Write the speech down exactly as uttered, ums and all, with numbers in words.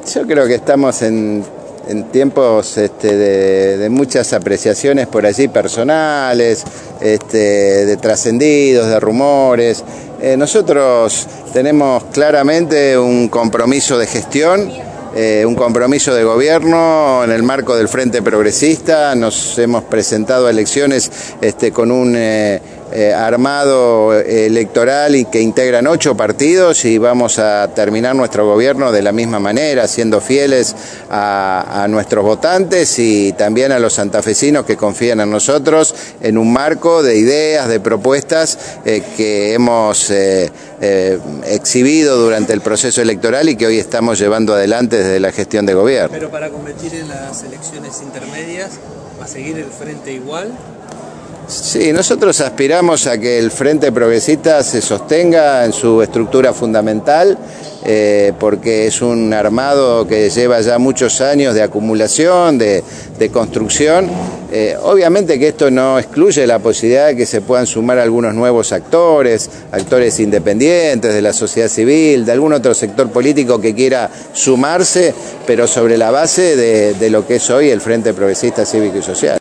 Yo creo que estamos en, en tiempos este, de, de muchas apreciaciones por allí personales, este, de trascendidos, de rumores. Eh, nosotros tenemos claramente un compromiso de gestión, eh, un compromiso de gobierno en el marco del Frente Progresista. Nos hemos presentado a elecciones este, con un eh, eh, armado electoral y que integran ocho partidos, y vamos a terminar nuestro gobierno de la misma manera, siendo fieles a, a nuestros votantes y también a los santafesinos que confían en nosotros, en un marco de ideas, de propuestas eh, que hemos eh, eh, exhibido durante el proceso electoral y que hoy estamos llevando adelante desde la gestión de gobierno. Pero para competir en las elecciones intermedias, ¿va a seguir el frente igual? Sí, nosotros aspiramos a que el Frente Progresista se sostenga en su estructura fundamental, eh, porque es un armado que lleva ya muchos años de acumulación, de, de construcción. Eh, obviamente que esto no excluye la posibilidad de que se puedan sumar algunos nuevos actores, actores independientes de la sociedad civil, de algún otro sector político que quiera sumarse, pero sobre la base de, de lo que es hoy el Frente Progresista Cívico y Social.